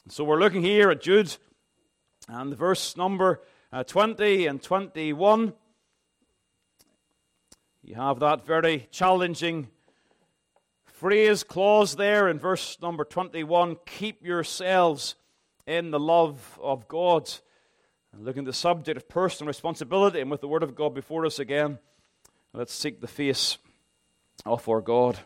So we're looking here at Jude and verse number 20 and 21. You have that very challenging clause there in verse number 21, keep yourselves in the love of God. And looking at the subject of personal responsibility, and with the Word of God before us again, let's seek the face of our God.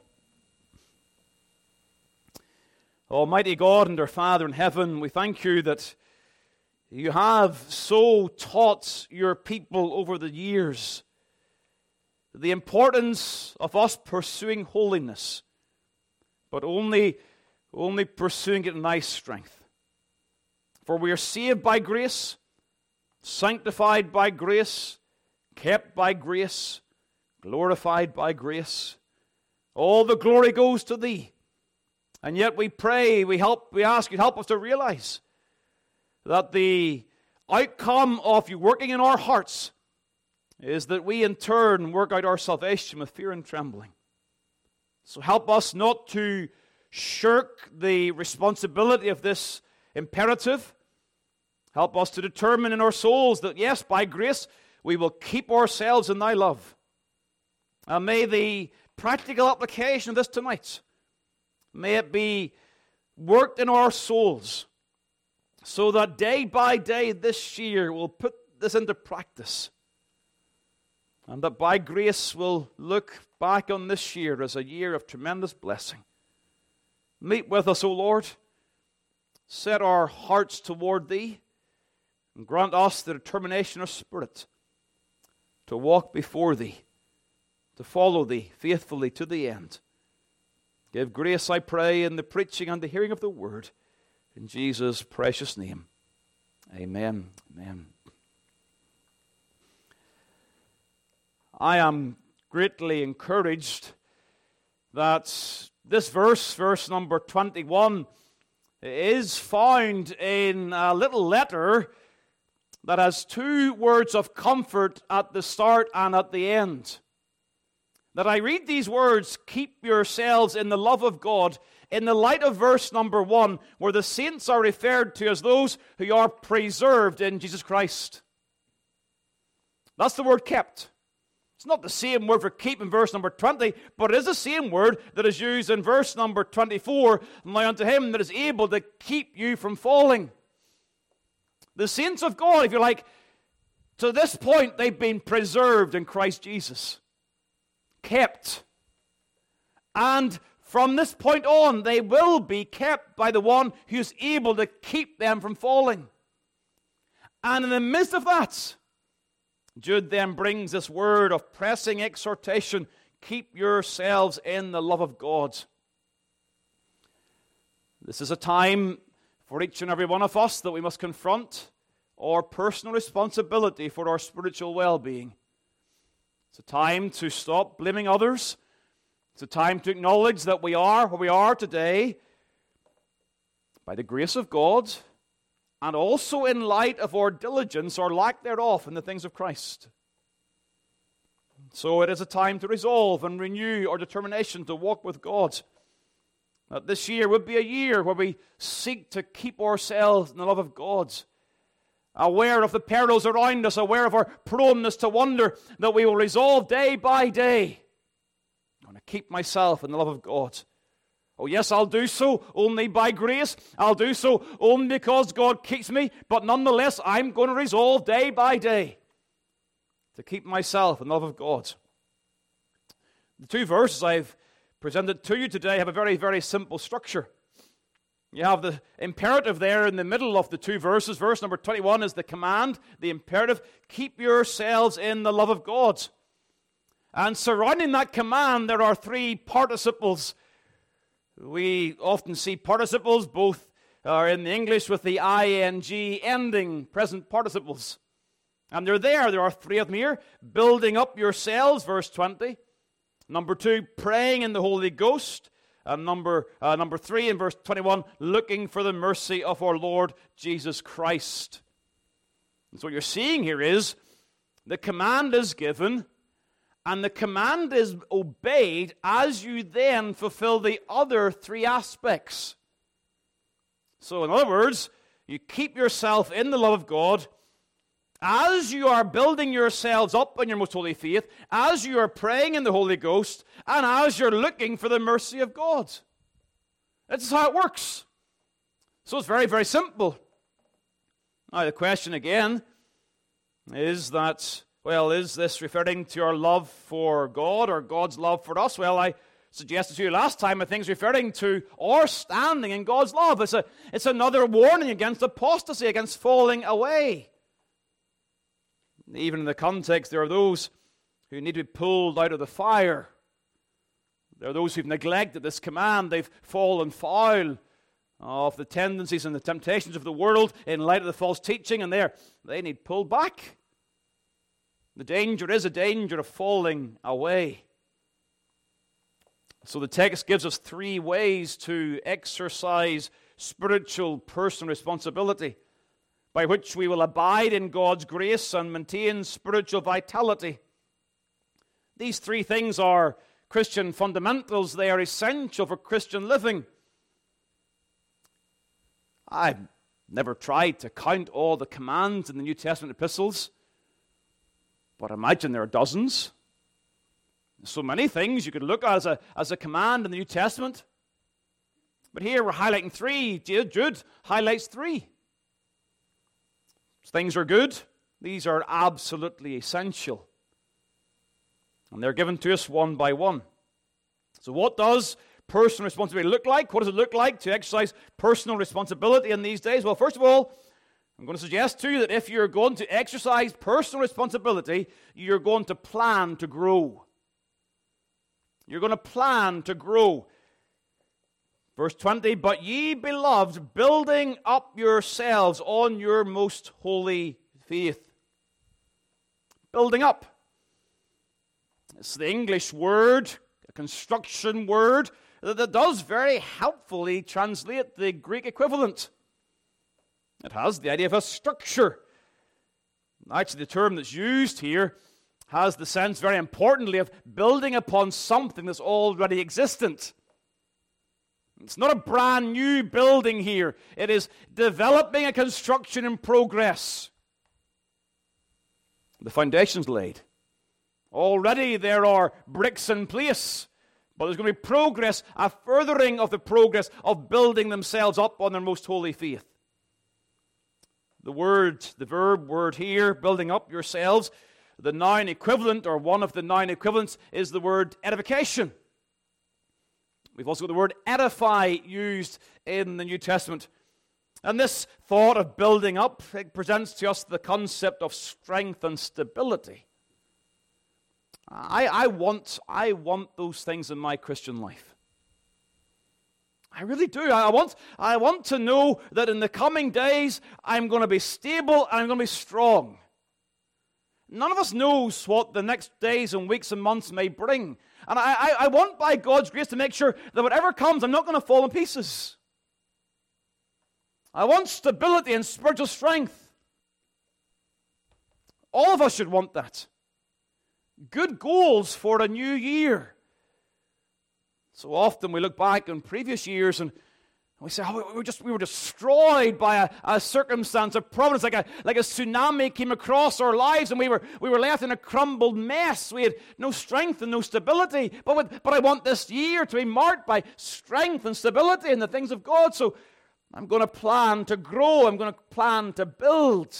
Almighty God and our Father in heaven, we thank you that you have so taught your people over the years the importance of us pursuing holiness, but only pursuing it in thy strength. For we are saved by grace, sanctified by grace, kept by grace, glorified by grace. All the glory goes to thee. And yet we pray, we ask you to help us to realize that the outcome of you working in our hearts is that we in turn work out our salvation with fear and trembling. So help us not to shirk the responsibility of this imperative. Help us to determine in our souls that yes, by grace, we will keep ourselves in thy love. And may the practical application of this tonight, may it be worked in our souls so that day by day this year we'll put this into practice. And that by grace we'll look back on this year as a year of tremendous blessing. Meet with us, O Lord. Set our hearts toward thee. And grant us the determination of spirit to walk before thee, to follow thee faithfully to the end. Give grace, I pray, in the preaching and the hearing of the word. In Jesus' precious name. Amen. Amen. I am greatly encouraged that this verse number 21, is found in a little letter that has two words of comfort at the start and at the end. That I read these words, keep yourselves in the love of God, in the light of verse number 1, where the saints are referred to as those who are preserved in Jesus Christ. That's the word kept. It's not the same word for keep in verse number 20, but it is the same word that is used in verse number 24. Now unto him that is able to keep you from falling. The saints of God, if you like, to this point, they've been preserved in Christ Jesus. Kept. And from this point on, they will be kept by the one who's able to keep them from falling. And in the midst of that, Jude then brings this word of pressing exhortation, keep yourselves in the love of God. This is a time for each and every one of us that we must confront our personal responsibility for our spiritual well-being. It's a time to stop blaming others. It's a time to acknowledge that we are where we are today by the grace of God, and also in light of our diligence or lack thereof in the things of Christ. So it is a time to resolve and renew our determination to walk with God. That this year would be a year where we seek to keep ourselves in the love of God, aware of the perils around us, aware of our proneness to wander, that we will resolve day by day, I'm going to keep myself in the love of God. Oh yes, I'll do so only by grace. I'll do so only because God keeps me. But nonetheless, I'm going to resolve day by day to keep myself in the love of God. The two verses I've presented to you today have a very, very simple structure. You have the imperative there in the middle of the two verses. Verse number 21 is the command, the imperative, keep yourselves in the love of God. And surrounding that command, there are three participles. We often see participles, both are in the English with the ing ending, present participles. And they're there. There are three of them here. Building up yourselves, verse 20. Number 2, praying in the Holy Ghost. And number 3 in verse 21, looking for the mercy of our Lord Jesus Christ. And so what you're seeing here is the command is given, and the command is obeyed as you then fulfill the other three aspects. So in other words, you keep yourself in the love of God as you are building yourselves up in your most holy faith, as you are praying in the Holy Ghost, and as you're looking for the mercy of God. That's how it works. So it's very, very simple. Now the question again is that, well, is this referring to our love for God or God's love for us? Well, I suggested to you last time, I think it's referring to our standing in God's love. It's another warning against apostasy, against falling away. Even in the context, there are those who need to be pulled out of the fire. There are those who've neglected this command. They've fallen foul of the tendencies and the temptations of the world in light of the false teaching, and they need pulled back. The danger is a danger of falling away. So the text gives us 3 ways to exercise spiritual personal responsibility, by which we will abide in God's grace and maintain spiritual vitality. These 3 things are Christian fundamentals. They are essential for Christian living. I've never tried to count all the commands in the New Testament epistles, but I imagine there are dozens. So many things you could look at as a command in the New Testament. But here we're highlighting 3. Jude highlights 3. Things are good. These are absolutely essential. And they're given to us one by one. So what does personal responsibility look like? What does it look like to exercise personal responsibility in these days? Well, first of all, I'm going to suggest to you that if you're going to exercise personal responsibility, you're going to plan to grow. You're going to plan to grow. Verse 20, but ye beloved, building up yourselves on your most holy faith. Building up. It's the English word, a construction word, that does very helpfully translate the Greek equivalent. It has the idea of a structure. Actually, the term that's used here has the sense, very importantly, of building upon something that's already existent. It's not a brand new building here. It is developing a construction in progress. The foundation's laid. Already there are bricks in place, but there's going to be progress, a furthering of the progress of building themselves up on their most holy faith. The verb word here, building up yourselves, the noun equivalent, or one of the noun equivalents, is the word edification. We've also got the word edify used in the New Testament. And this thought of building up, it presents to us the concept of strength and stability. I want those things in my Christian life. I really do. I want to know that in the coming days I'm going to be stable and I'm going to be strong. None of us knows what the next days and weeks and months may bring. And I want, by God's grace, to make sure that whatever comes, I'm not going to fall in pieces. I want stability and spiritual strength. All of us should want that. Good goals for a new year. So often we look back on previous years and we say, oh, we were destroyed by a circumstance, a providence, like a tsunami came across our lives, and we were left in a crumbled mess. We had no strength and no stability. But I want this year to be marked by strength and stability in the things of God. So I'm going to plan to grow. I'm going to plan to build.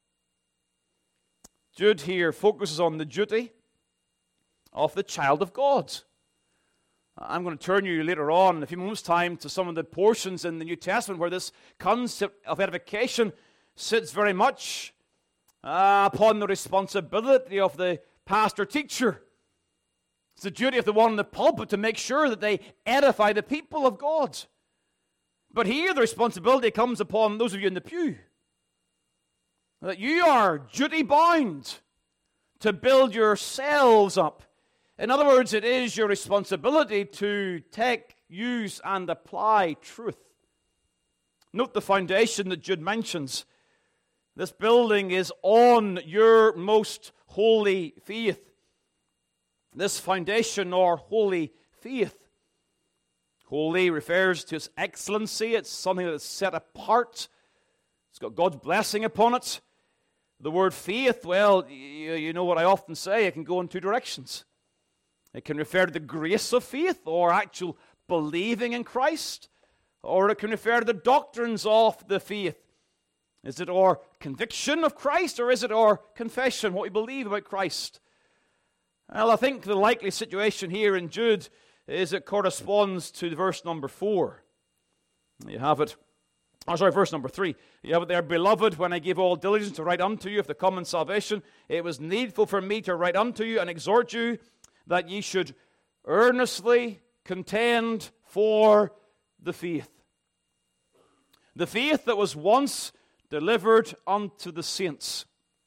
Jude here focuses on the duty of the child of God. I'm going to turn you later on in a few moments' time to some of the portions in the New Testament where this concept of edification sits very much upon the responsibility of the pastor-teacher. It's the duty of the one in the pulpit to make sure that they edify the people of God. But here the responsibility comes upon those of you in the pew. That you are duty-bound to build yourselves up. In other words, it is your responsibility to take, use, and apply truth. Note the foundation that Jude mentions. This building is on your most holy faith. This foundation or holy faith. Holy refers to its excellency. It's something that is set apart. It's got God's blessing upon it. The word faith, well, you know what I often say, it can go in two directions. It can refer to the grace of faith or actual believing in Christ, or it can refer to the doctrines of the faith. Is it our conviction of Christ, or is it our confession, what we believe about Christ? Well, I think the likely situation here in Jude is it corresponds to verse number 4. You have it. Verse number 3. You have it there. Beloved, when I gave all diligence to write unto you of the common salvation, it was needful for me to write unto you and exhort you that ye should earnestly contend for the faith. The faith that was once delivered unto the saints.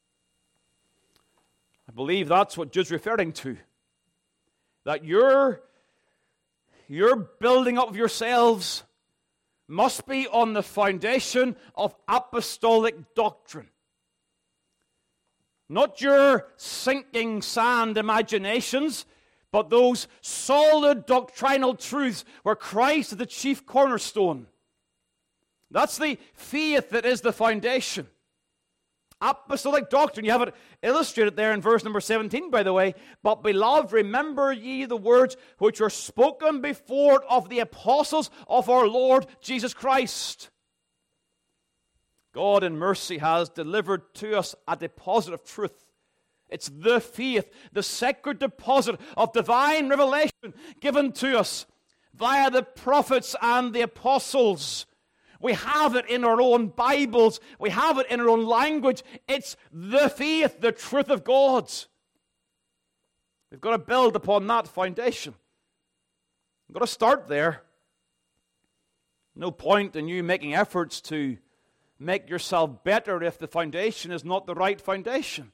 I believe that's what Jude's referring to. That your building up of yourselves must be on the foundation of apostolic doctrine. Not your sinking sand imaginations, but those solid doctrinal truths where Christ is the chief cornerstone. That's the faith that is the foundation. Apostolic doctrine. You have it illustrated there in verse number 17, by the way. But beloved, remember ye the words which were spoken before of the apostles of our Lord Jesus Christ. God in mercy has delivered to us a deposit of truth. It's the faith, the sacred deposit of divine revelation given to us via the prophets and the apostles. We have it in our own Bibles. We have it in our own language. It's the faith, the truth of God. We've got to build upon that foundation. We've got to start there. No point in you making efforts to make yourself better if the foundation is not the right foundation.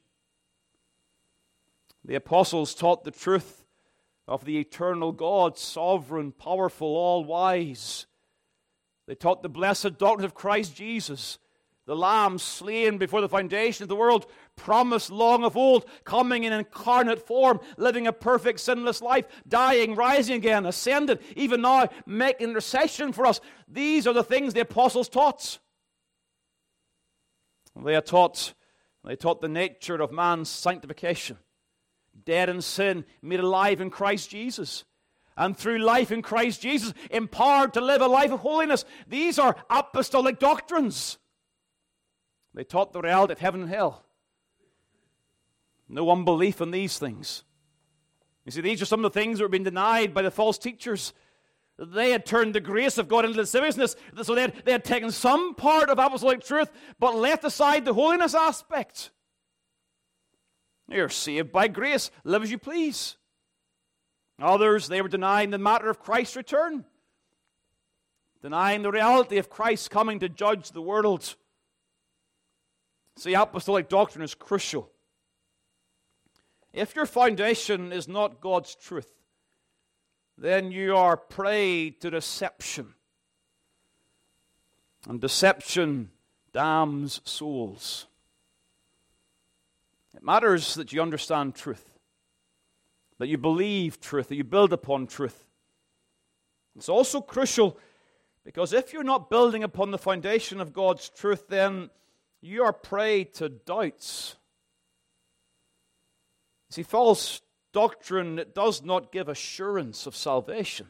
The apostles taught the truth of the eternal God, sovereign, powerful, all-wise. They taught the blessed doctrine of Christ Jesus, the Lamb slain before the foundation of the world, promised long of old, coming in incarnate form, living a perfect sinless life, dying, rising again, ascended, even now making intercession for us. These are the things the apostles taught. They taught the nature of man's sanctification, dead in sin, made alive in Christ Jesus. And through life in Christ Jesus, empowered to live a life of holiness. These are apostolic doctrines. They taught the reality of heaven and hell. No unbelief in these things. You see, these are some of the things that were being denied by the false teachers. They had turned the grace of God into lasciviousness. So they had taken some part of apostolic truth, but left aside the holiness aspect. You're saved by grace. Live as you please. Others, they were denying the matter of Christ's return, denying the reality of Christ coming to judge the world. See, apostolic doctrine is crucial. If your foundation is not God's truth, then you are prey to deception. And deception damns souls. It matters that you understand truth, that you believe truth, that you build upon truth. It's also crucial because if you're not building upon the foundation of God's truth, then you are prey to doubts. See, false doctrine, it does not give assurance of salvation.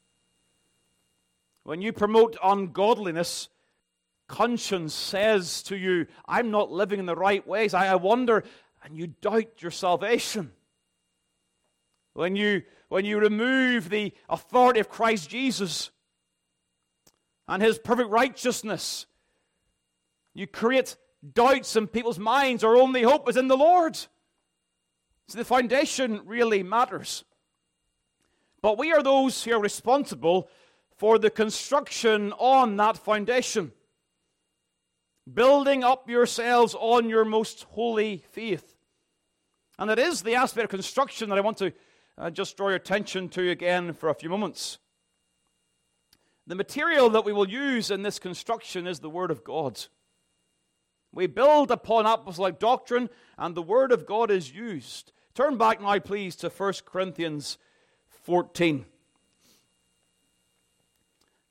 When you promote ungodliness, conscience says to you, I'm not living in the right ways. I wonder, and you doubt your salvation. When you remove the authority of Christ Jesus and His perfect righteousness, you create doubts in people's minds. Our only hope is in the Lord. So the foundation really matters. But we are those who are responsible for the construction on that foundation. Building up yourselves on your most holy faith. And it is the aspect of construction that I want to just draw your attention to again for a few moments. The material that we will use in this construction is the Word of God. We build upon apostolic doctrine, and the Word of God is used. Turn back now, please, to 1 Corinthians 14.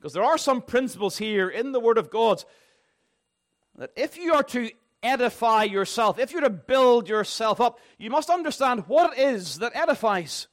Because there are some principles here in the Word of God that if you are to edify yourself, if you're to build yourself up, you must understand what it is that edifies.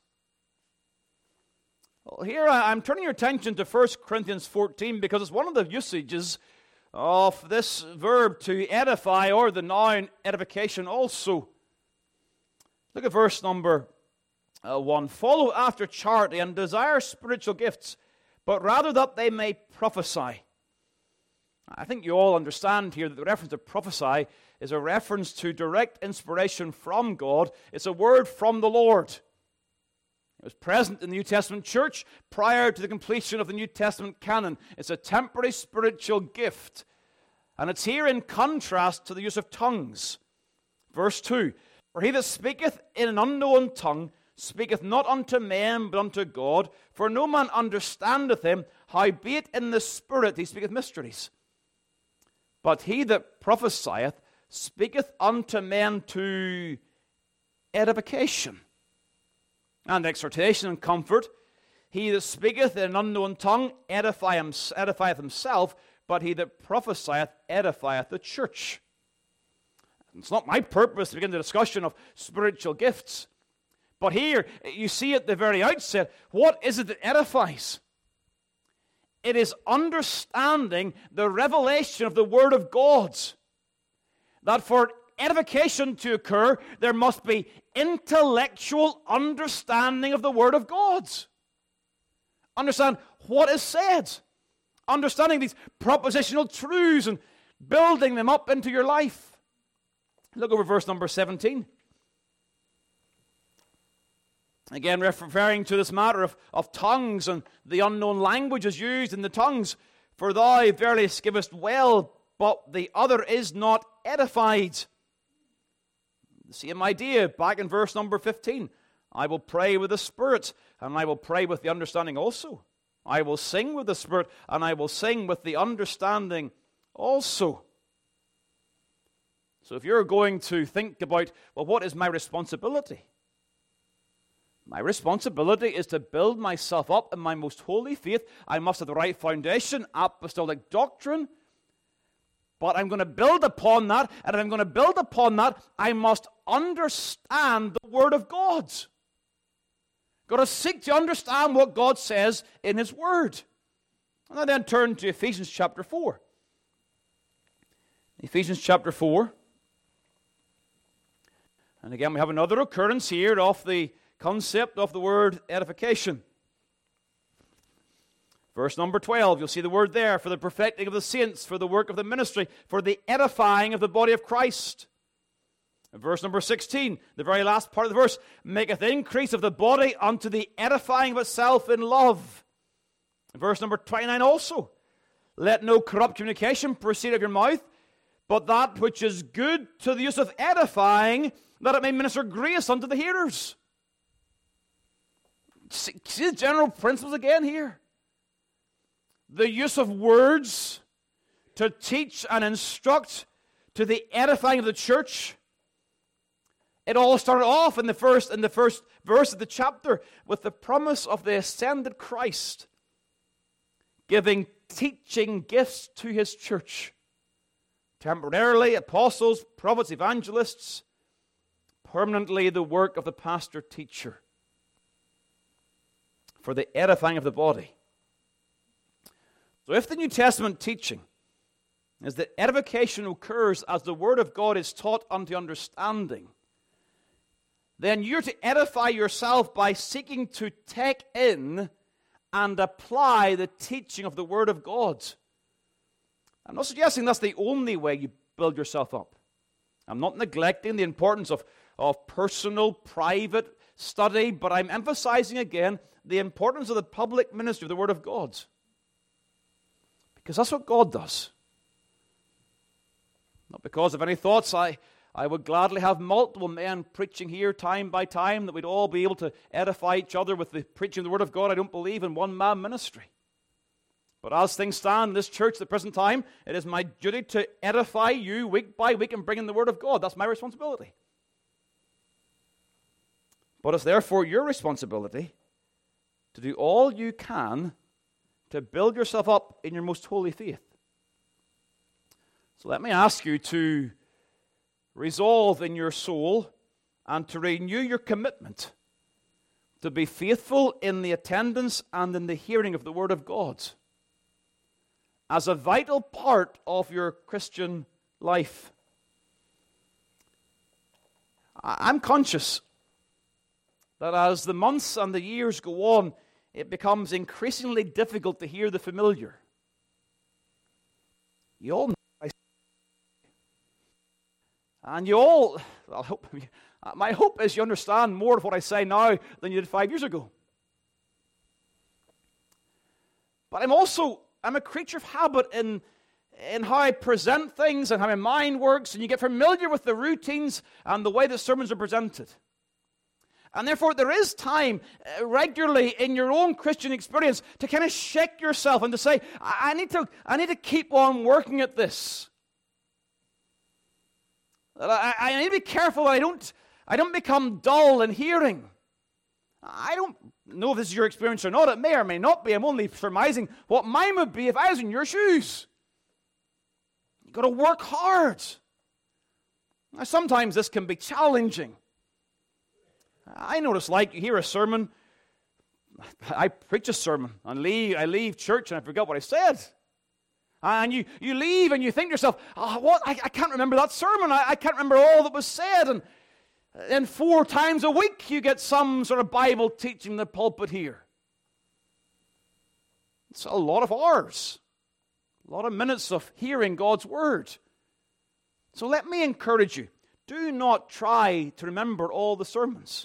Well, here I'm turning your attention to 1 Corinthians 14 because it's one of the usages of this verb to edify, or the noun edification also. Look at verse number 1. Follow after charity and desire spiritual gifts, but rather that they may prophesy. I think you all understand here that the reference to prophesy is a reference to direct inspiration from God. It's a word from the Lord. It was present in the New Testament church prior to the completion of the New Testament canon. It's a temporary spiritual gift. And it's here in contrast to the use of tongues. Verse 2, For he that speaketh in an unknown tongue speaketh not unto men, but unto God, for no man understandeth him, howbeit in the Spirit he speaketh mysteries. But he that prophesieth speaketh unto men to edification and exhortation and comfort. He that speaketh in an unknown tongue edifieth himself, but he that prophesieth edifieth the church. It's not my purpose to begin the discussion of spiritual gifts. But here, you see at the very outset, what is it that edifies? It is understanding the revelation of the Word of God. That for edification to occur, there must be intellectual understanding of the Word of God. Understand what is said. Understanding these propositional truths and building them up into your life. Look over verse number 17. Again, referring to this matter of tongues and the unknown languages used in the tongues. For thou verily givest well, but the other is not edified. The same idea back in verse number 15. I will pray with the Spirit, and I will pray with the understanding also. I will sing with the Spirit, and I will sing with the understanding also. So if you're going to think about, well, what is my responsibility? My responsibility is to build myself up in my most holy faith. I must have the right foundation, apostolic doctrine. But I'm going to build upon that, and if I'm going to build upon that, I must understand the Word of God. Got to seek to understand what God says in His Word. And I then turn to Ephesians chapter 4. Ephesians chapter 4. And again, we have another occurrence here of the concept of the word edification. Verse number 12, you'll see the word there, for the perfecting of the saints, for the work of the ministry, for the edifying of the body of Christ. And verse number 16, the very last part of the verse, maketh increase of the body unto the edifying of itself in love. And verse number 29 also, let no corrupt communication proceed of your mouth, but that which is good to the use of edifying, that it may minister grace unto the hearers. See the general principles again here. The use of words to teach and instruct to the edifying of the church. It all started off in the first verse of the chapter with the promise of the ascended Christ giving teaching gifts to His church. Temporarily, apostles, prophets, evangelists. Permanently, the work of the pastor-teacher for the edifying of the body. So if the New Testament teaching is that edification occurs as the Word of God is taught unto understanding, then you're to edify yourself by seeking to take in and apply the teaching of the Word of God. I'm not suggesting that's the only way you build yourself up. I'm not neglecting the importance of personal, private study, but I'm emphasizing again the importance of the public ministry of the Word of God. Because that's what God does. Not because of any thoughts. I would gladly have multiple men preaching here time by time, that we'd all be able to edify each other with the preaching of the Word of God. I don't believe in one-man ministry. But as things stand in this church at the present time, it is my duty to edify you week by week and bring in the Word of God. That's my responsibility. But it's therefore your responsibility to do all you can to build yourself up in your most holy faith. So let me ask you to resolve in your soul and to renew your commitment to be faithful in the attendance and in the hearing of the Word of God as a vital part of your Christian life. I'm conscious that as the months and the years go on, it becomes increasingly difficult to hear the familiar. You all know what I say. And you all, my hope is you understand more of what I say now than you did 5 years ago. But I'm a creature of habit in how I present things and how my mind works, and you get familiar with the routines and the way that sermons are presented. And therefore, there is time regularly in your own Christian experience to kind of shake yourself and to say, I need to keep on working at this. I need to be careful that I don't become dull in hearing. I don't know if this is your experience or not. It may or may not be. I'm only surmising what mine would be if I was in your shoes. You've got to work hard. Now, sometimes this can be challenging. I notice, like, you hear a sermon, I preach a sermon, and I leave church and I forgot what I said. And you leave and you think to yourself, I can't remember that sermon. I can't remember all that was said. And then 4 times a week you get some sort of Bible teaching in the pulpit here. It's a lot of hours, a lot of minutes of hearing God's Word. So let me encourage you, do not try to remember all the sermons.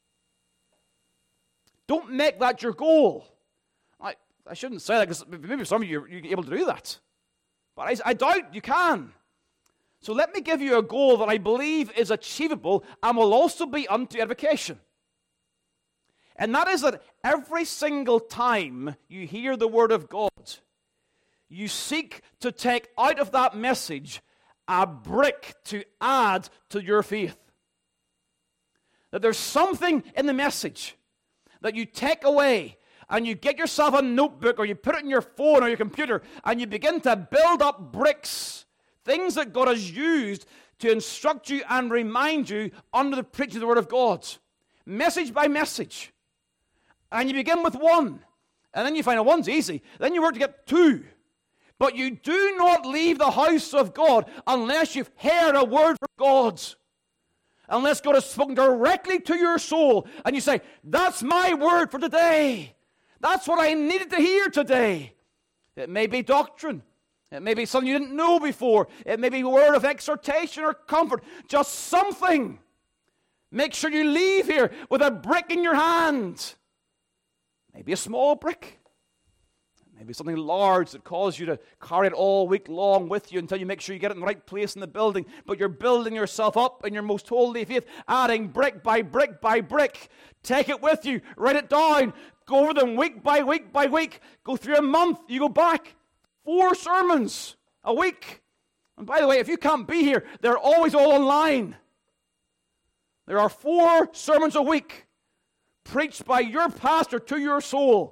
Don't make that your goal. I shouldn't say that because maybe some of you are able to do that. But I doubt you can. So let me give you a goal that I believe is achievable and will also be unto edification. And that is that every single time you hear the Word of God, you seek to take out of that message a brick to add to your faith. That there's something in the message that you take away and you get yourself a notebook or you put it in your phone or your computer and you begin to build up bricks, things that God has used to instruct you and remind you under the preaching of the Word of God, message by message. And you begin with 1, and then you find out 1's easy. Then you work to get 2. But you do not leave the house of God unless you've heard a word from God. Unless God has spoken directly to your soul, and you say, that's my word for today. That's what I needed to hear today. It may be doctrine. It may be something you didn't know before. It may be a word of exhortation or comfort. Just something. Make sure you leave here with a brick in your hand. Maybe a small brick. Maybe something large that causes you to carry it all week long with you until you make sure you get it in the right place in the building. But you're building yourself up in your most holy faith, adding brick by brick by brick. Take it with you. Write it down. Go over them week by week by week. Go through a month. You go back. 4 sermons a week. And by the way, if you can't be here, they're always all online. There are 4 sermons a week preached by your pastor to your soul.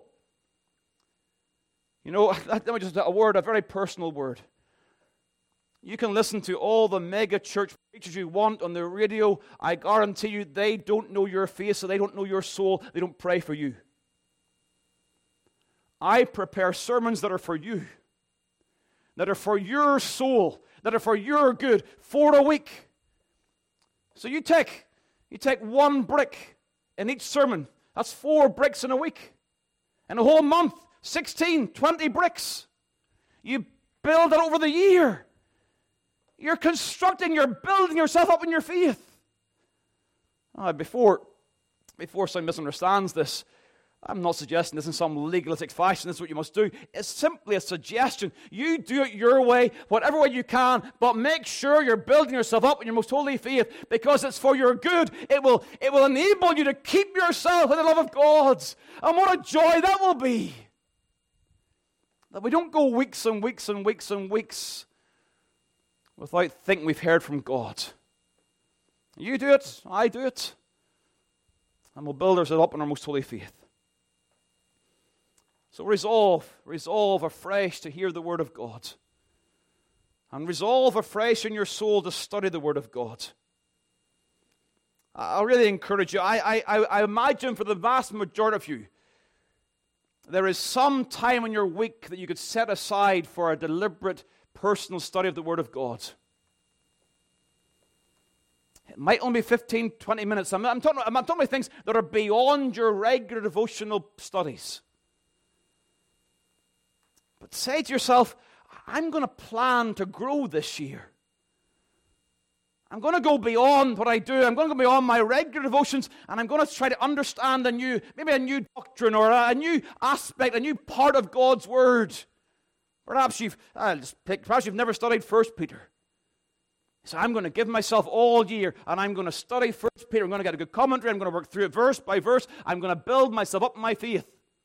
You know, let me just a very personal word. You can listen to all the mega church preachers you want on the radio. I guarantee you they don't know your face, so they don't know your soul. They don't pray for you. I prepare sermons that are for you, that are for your soul, that are for your good, 4 a week. So you take 1 brick in each sermon. That's 4 bricks in a week. In a whole month, 16, 20 bricks. You build it over the year. You're building yourself up in your faith. Before someone misunderstands this, I'm not suggesting this in some legalistic fashion. This is what you must do. It's simply a suggestion. You do it your way, whatever way you can, but make sure you're building yourself up in your most holy faith because it's for your good. It will enable you to keep yourself in the love of God. And what a joy that will be. That we don't go weeks and weeks and weeks and weeks without thinking we've heard from God. You do it, I do it, and we'll build ourselves up in our most holy faith. So resolve afresh to hear the Word of God. And resolve afresh in your soul to study the Word of God. I really encourage you. I imagine for the vast majority of you, there is some time in your week that you could set aside for a deliberate personal study of the Word of God. It might only be 15, 20 minutes. I'm talking about things that are beyond your regular devotional studies. But say to yourself, I'm going to plan to grow this year. I'm going to go beyond what I do. I'm going to go beyond my regular devotions, and I'm going to try to understand maybe a new doctrine or a new aspect, a new part of God's Word. Perhaps you've never studied 1 Peter. So I'm going to give myself all year, and I'm going to study 1 Peter. I'm going to get a good commentary. I'm going to work through it verse by verse. I'm going to build myself up in my faith.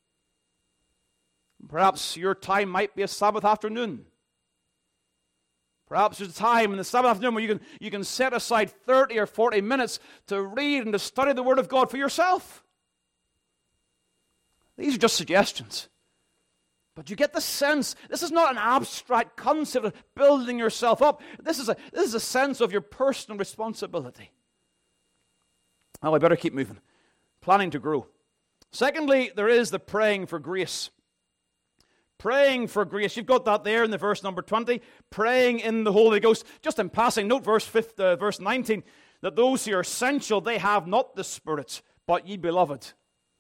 Perhaps your time might be a Sabbath afternoon. Perhaps there's a time in the Sabbath afternoon where you can set aside 30 or 40 minutes to read and to study the Word of God for yourself. These are just suggestions. But you get the sense, this is not an abstract concept of building yourself up. This is a sense of your personal responsibility. Well, I better keep moving. Planning to grow. Secondly, there is the praying for grace. Praying for grace. You've got that there in the verse number 20. Praying in the Holy Ghost. Just in passing, note verse 19, that those who are sensual, they have not the Spirit, but ye beloved.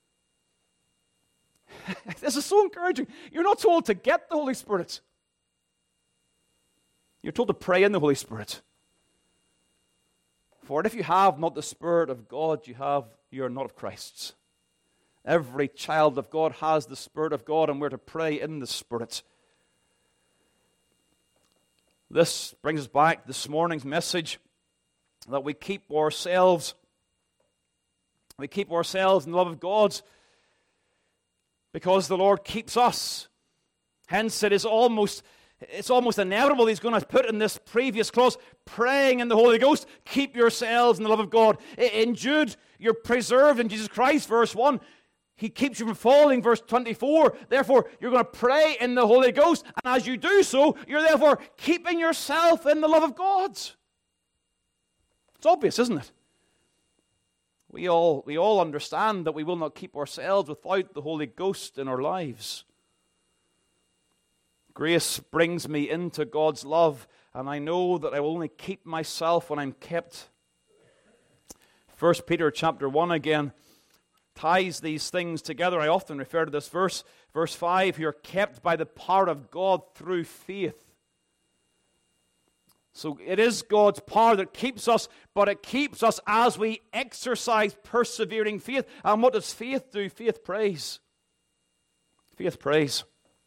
This is so encouraging. You're not told to get the Holy Spirit. You're told to pray in the Holy Spirit. For if you have not the Spirit of God, you are not of Christ's. Every child of God has the Spirit of God, and we're to pray in the Spirit. This brings us back to this morning's message, that we keep ourselves in the love of God, because the Lord keeps us. Hence, it's almost inevitable He's going to put in this previous clause, praying in the Holy Ghost, keep yourselves in the love of God. In Jude, you're preserved in Jesus Christ, verse 1. He keeps you from falling, verse 24. Therefore, you're going to pray in the Holy Ghost, and as you do so, you're therefore keeping yourself in the love of God. It's obvious, isn't it? We all understand that we will not keep ourselves without the Holy Ghost in our lives. Grace brings me into God's love, and I know that I will only keep myself when I'm kept. 1 Peter chapter 1 again ties these things together. I often refer to this verse. Verse 5, you're kept by the power of God through faith. So it is God's power that keeps us, but it keeps us as we exercise persevering faith. And what does faith do? Faith prays. Faith prays.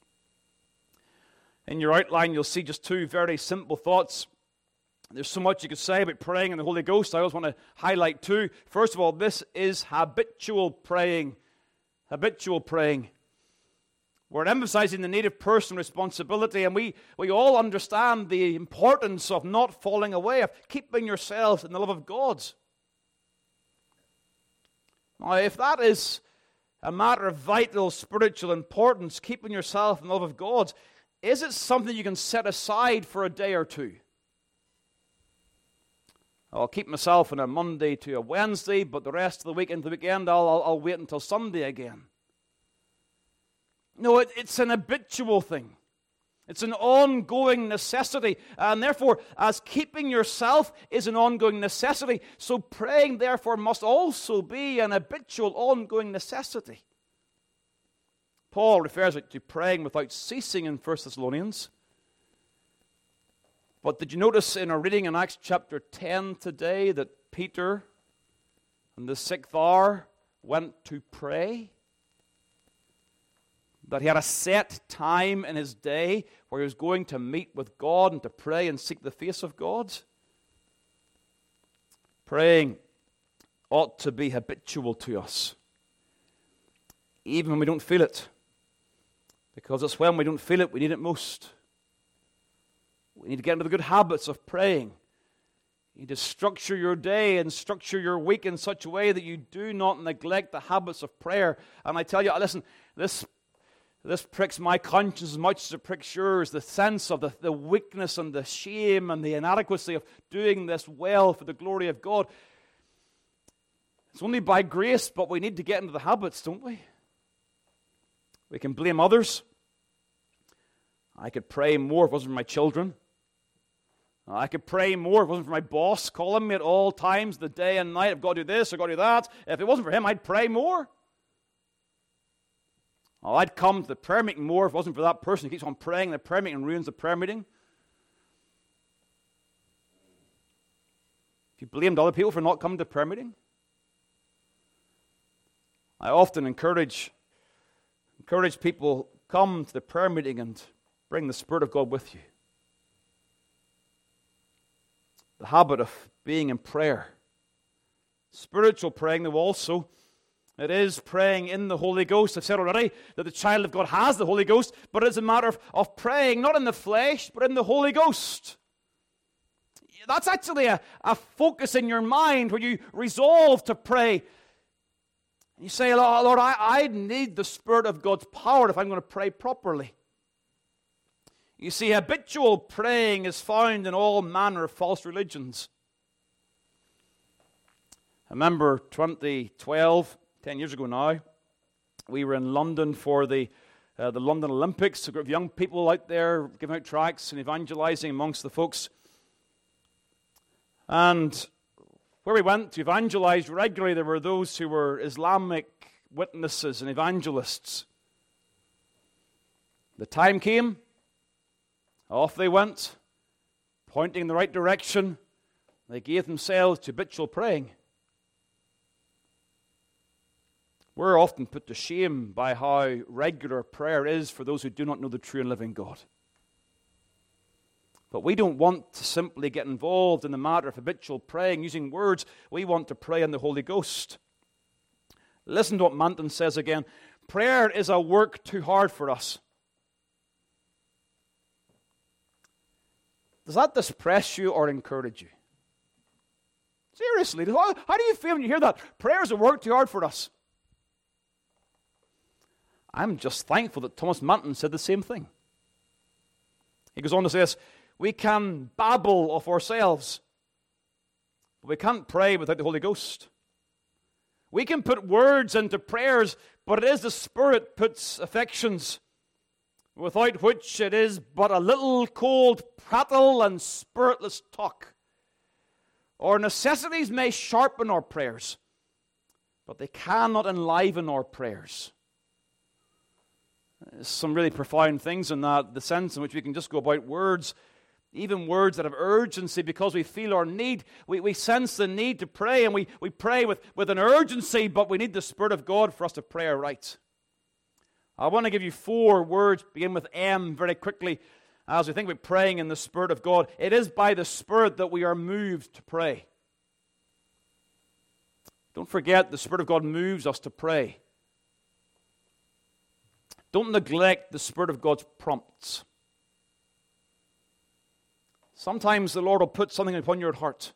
In your outline, you'll see just two very simple thoughts. There's so much you could say about praying in the Holy Ghost. I always want to highlight two. First of all, this is habitual praying. Habitual praying. We're emphasizing the need of personal responsibility, and we all understand the importance of not falling away, of keeping yourselves in the love of God. Now, if that is a matter of vital spiritual importance, keeping yourself in the love of God, is it something you can set aside for a day or two? I'll keep myself on a Monday to a Wednesday, but the rest of the week into the weekend, I'll wait until Sunday again. No, it's an habitual thing. It's an ongoing necessity. And therefore, as keeping yourself is an ongoing necessity, so praying, therefore, must also be an habitual, ongoing necessity. Paul refers to praying without ceasing in 1 Thessalonians. But did you notice in our reading in Acts chapter 10 today that Peter, in the 6th hour, went to pray? That he had a set time in his day where he was going to meet with God and to pray and seek the face of God? Praying ought to be habitual to us, even when we don't feel it. Because it's when we don't feel it, we need it most. We need to get into the good habits of praying. You need to structure your day and structure your week in such a way that you do not neglect the habits of prayer. And I tell you, listen, this This pricks my conscience as much as it pricks yours, the sense of the weakness and the shame and the inadequacy of doing this well for the glory of God. It's only by grace, but we need to get into the habits, don't we? We can blame others. I could pray more if it wasn't for my children. I could pray more if it wasn't for my boss calling me at all times, the day and night. I've got to do this, I've got to do that. If it wasn't for him, I'd pray more. Oh, I'd come to the prayer meeting more if it wasn't for that person who keeps on praying. The prayer meeting ruins the prayer meeting. If you blamed other people for not coming to the prayer meeting, I often encourage people, come to the prayer meeting and bring the Spirit of God with you. The habit of being in prayer. Spiritual praying, though, also, it is praying in the Holy Ghost. I've said already that the child of God has the Holy Ghost, but it's a matter of praying not in the flesh, but in the Holy Ghost. That's actually a focus in your mind where you resolve to pray. You say, Lord, I need the Spirit of God's power if I'm going to pray properly. You see, habitual praying is found in all manner of false religions. I remember 2012, 10 years ago now, we were in London for the London Olympics. A group of young people out there giving out tracts and evangelizing amongst the folks. And where we went to evangelize regularly, there were those who were Islamic witnesses and evangelists. The time came, off they went, pointing in the right direction. They gave themselves to habitual praying. We're often put to shame by how regular prayer is for those who do not know the true and living God. But we don't want to simply get involved in the matter of habitual praying using words. We want to pray in the Holy Ghost. Listen to what Manton says again. Prayer is a work too hard for us. Does that depress you or encourage you? Seriously, how do you feel when you hear that? Prayer is a work too hard for us. I'm just thankful that Thomas Manton said the same thing. He goes on to say this, we can babble of ourselves, but we can't pray without the Holy Ghost. We can put words into prayers, but it is the Spirit puts affections, without which it is but a little cold prattle and spiritless talk. Our necessities may sharpen our prayers, but they cannot enliven our prayers. There's some really profound things in that, the sense in which we can just go about words, even words that have urgency because we feel our need. We sense the need to pray, and we pray with an urgency, but we need the Spirit of God for us to pray right. I want to give you 4 words, begin with M very quickly, as we think about praying in the Spirit of God. It is by the Spirit that we are moved to pray. Don't forget, the Spirit of God moves us to pray. Don't neglect the Spirit of God's prompts. Sometimes the Lord will put something upon your heart.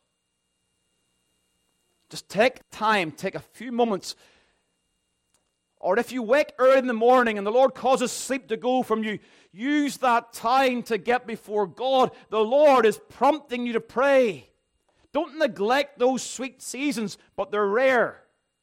Just take time, take a few moments. Or if you wake early in the morning and the Lord causes sleep to go from you, use that time to get before God. The Lord is prompting you to pray. Don't neglect those sweet seasons, but they're rare.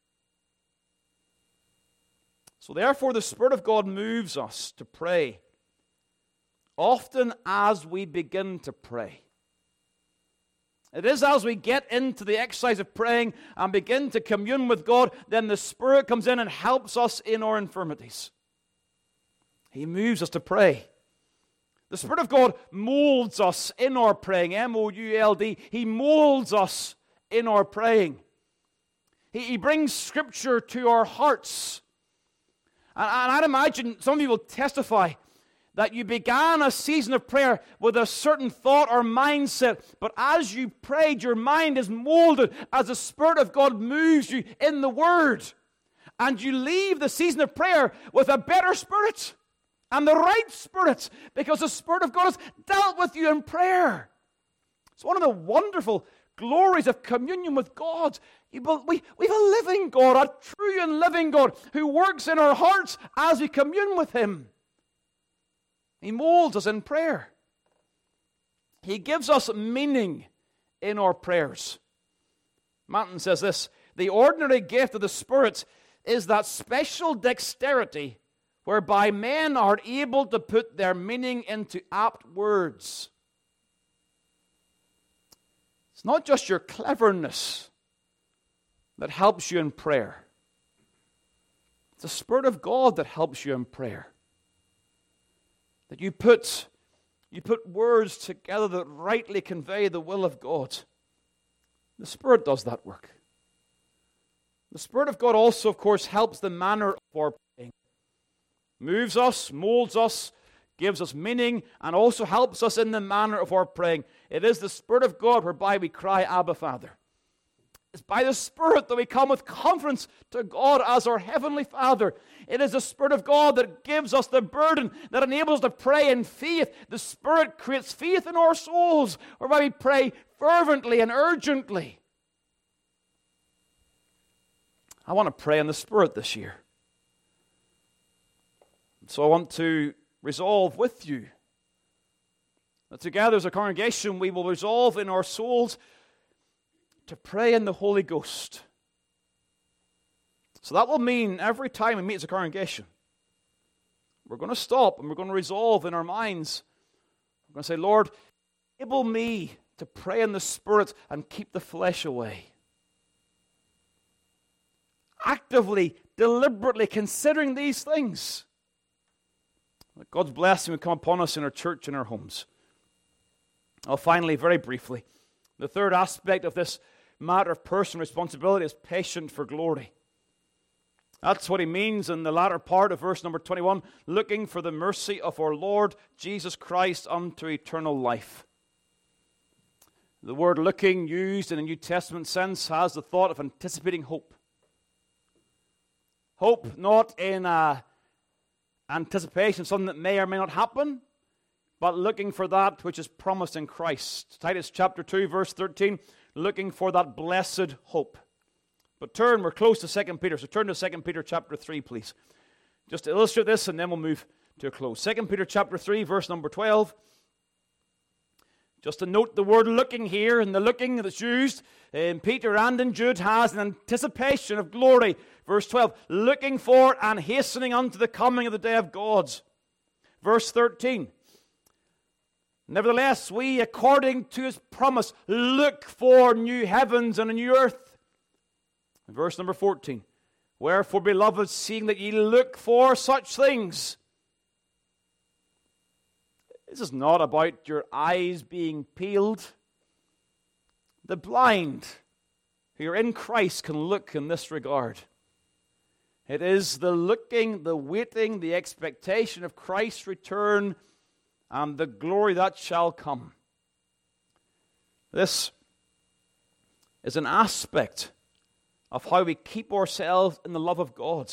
So therefore, the Spirit of God moves us to pray. Often as we begin to pray. It is as we get into the exercise of praying and begin to commune with God, then the Spirit comes in and helps us in our infirmities. He moves us to pray. The Spirit of God molds us in our praying, M-O-U-L-D. He molds us in our praying. He brings Scripture to our hearts. And I'd imagine some of you will testify that you began a season of prayer with a certain thought or mindset, but as you prayed, your mind is molded as the Spirit of God moves you in the Word. And you leave the season of prayer with a better spirit and the right spirit, because the Spirit of God has dealt with you in prayer. It's one of the wonderful glories of communion with God. We have a living God, a true and living God, who works in our hearts as we commune with Him. He molds us in prayer. He gives us meaning in our prayers. Manton says this: the ordinary gift of the Spirit is that special dexterity whereby men are able to put their meaning into apt words. It's not just your cleverness that helps you in prayer. It's the Spirit of God that helps you in prayer. That you put words together that rightly convey the will of God. The Spirit does that work. The Spirit of God also, of course, helps the manner of our praying. Moves us, molds us, gives us meaning, and also helps us in the manner of our praying. It is the Spirit of God whereby we cry, Abba, Father. It's by the Spirit that we come with confidence to God as our Heavenly Father. It is the Spirit of God that gives us the burden that enables us to pray in faith. The Spirit creates faith in our souls, whereby we pray fervently and urgently. I want to pray in the Spirit this year. So I want to resolve with you that together as a congregation we will resolve in our souls to pray in the Holy Ghost. So that will mean every time we meet as a congregation, we're going to stop and we're going to resolve in our minds. We're going to say, Lord, enable me to pray in the Spirit and keep the flesh away. Actively, deliberately considering these things. That God's blessing will come upon us in our church and our homes. Finally, very briefly, the third aspect of this matter of personal responsibility is patient for glory. That's what he means in the latter part of verse number 21, looking for the mercy of our Lord Jesus Christ unto eternal life. The word looking, used in a New Testament sense, has the thought of anticipating hope. Hope not in anticipation of something that may or may not happen, but looking for that which is promised in Christ. Titus chapter 2, verse 13, looking for that blessed hope. But we're close to 2 Peter, so turn to 2 Peter chapter 3, please. Just to illustrate this, and then we'll move to a close. 2 Peter chapter 3, verse number 12. Just to note the word looking here, and the looking that's used in Peter and in Jude has an anticipation of glory. Verse 12, looking for and hastening unto the coming of the day of God. Verse 13, nevertheless, we, according to his promise, look for new heavens and a new earth. Verse number 14, wherefore, beloved, seeing that ye look for such things. This is not about your eyes being peeled. The blind who are in Christ can look in this regard. It is the looking, the waiting, the expectation of Christ's return and the glory that shall come. This is an aspect of how we keep ourselves in the love of God.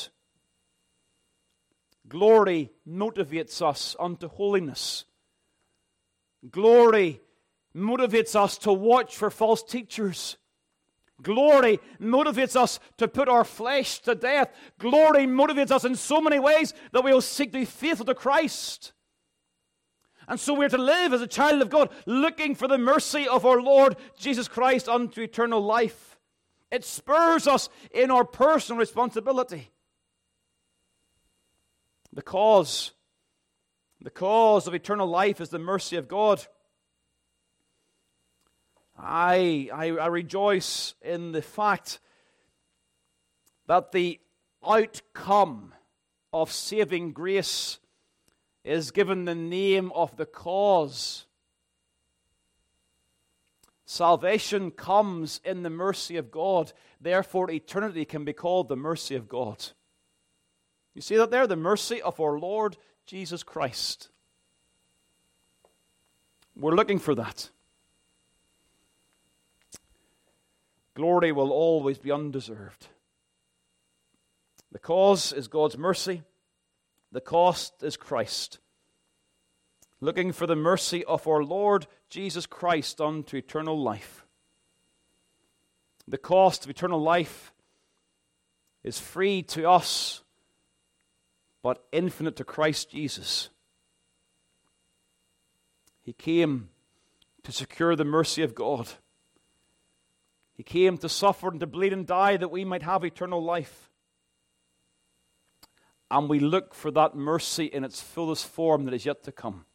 Glory motivates us unto holiness. Glory motivates us to watch for false teachers. Glory motivates us to put our flesh to death. Glory motivates us in so many ways that we will seek to be faithful to Christ. And so we're to live as a child of God, looking for the mercy of our Lord Jesus Christ unto eternal life. It spurs us in our personal responsibility. The cause of eternal life is the mercy of God. I rejoice in the fact that the outcome of saving grace is given the name of the cause. Salvation comes in the mercy of God. Therefore, eternity can be called the mercy of God. You see that there? The mercy of our Lord Jesus Christ. We're looking for that. Glory will always be undeserved. The cause is God's mercy. The cost is Christ. Looking for the mercy of our Lord Jesus Christ unto eternal life. The cost of eternal life is free to us, but infinite to Christ Jesus. He came to secure the mercy of God. He came to suffer and to bleed and die that we might have eternal life. And we look for that mercy in its fullest form that is yet to come.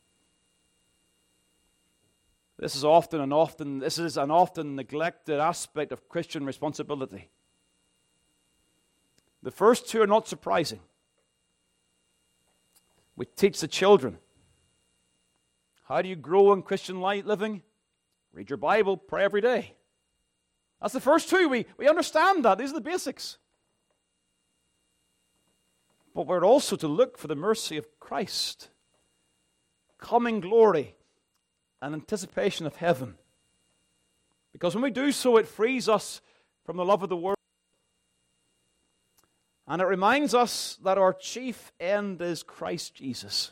This is an often neglected aspect of Christian responsibility. The first two are not surprising. We teach the children. How do you grow in Christian living? Read your Bible, pray every day. That's the first two. We understand that. These are the basics. But we're also to look for the mercy of Christ, coming glory, and anticipation of heaven. Because when we do so, it frees us from the love of the world. And it reminds us that our chief end is Christ Jesus.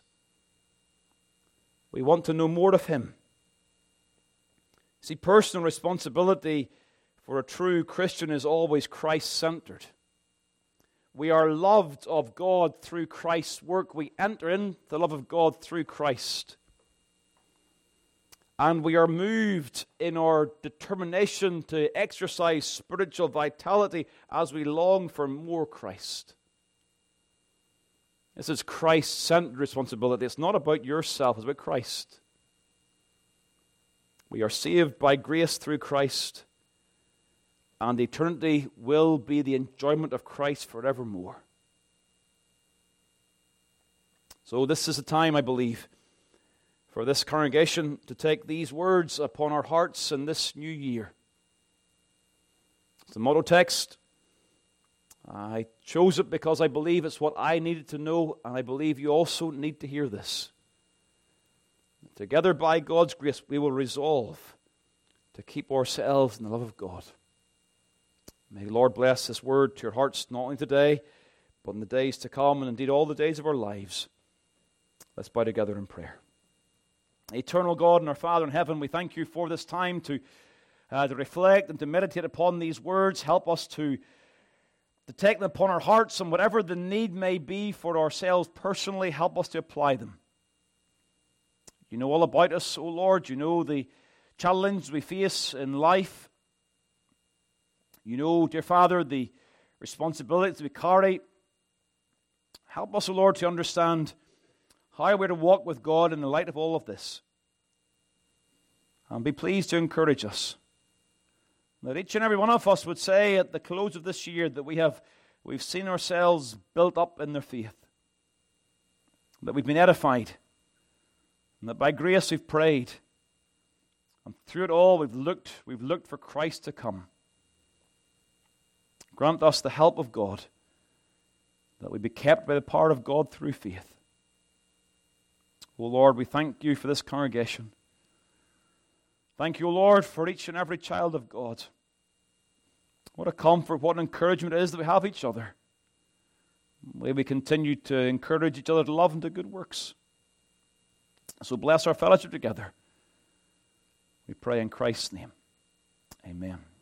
We want to know more of Him. See, personal responsibility for a true Christian is always Christ-centered. We are loved of God through Christ's work. We enter into the love of God through Christ. And we are moved in our determination to exercise spiritual vitality as we long for more Christ. This is Christ-centered responsibility. It's not about yourself, it's about Christ. We are saved by grace through Christ, and eternity will be the enjoyment of Christ forevermore. So this is a time, I believe, for this congregation to take these words upon our hearts in this new year. It's the motto text. I chose it because I believe it's what I needed to know, and I believe you also need to hear this. Together, by God's grace, we will resolve to keep ourselves in the love of God. May the Lord bless this word to your hearts, not only today, but in the days to come, and indeed all the days of our lives. Let's bow together in prayer. Eternal God and our Father in heaven, we thank you for this time to reflect and to meditate upon these words. Help us to take them upon our hearts, and whatever the need may be for ourselves personally, help us to apply them. You know all about us, O Lord. You know the challenge we face in life. You know, dear Father, the responsibilities we carry. Help us, O Lord, to understand how we're to walk with God in the light of all of this. And be pleased to encourage us. That each and every one of us would say at the close of this year that we've seen ourselves built up in their faith. That we've been edified. And that by grace we've prayed. And through it all we've looked for Christ to come. Grant us the help of God, that we be kept by the power of God through faith. O Lord, we thank you for this congregation. Thank you, O Lord, for each and every child of God. What a comfort, what an encouragement it is that we have each other. May we continue to encourage each other to love and to good works. So bless our fellowship together. We pray in Christ's name. Amen.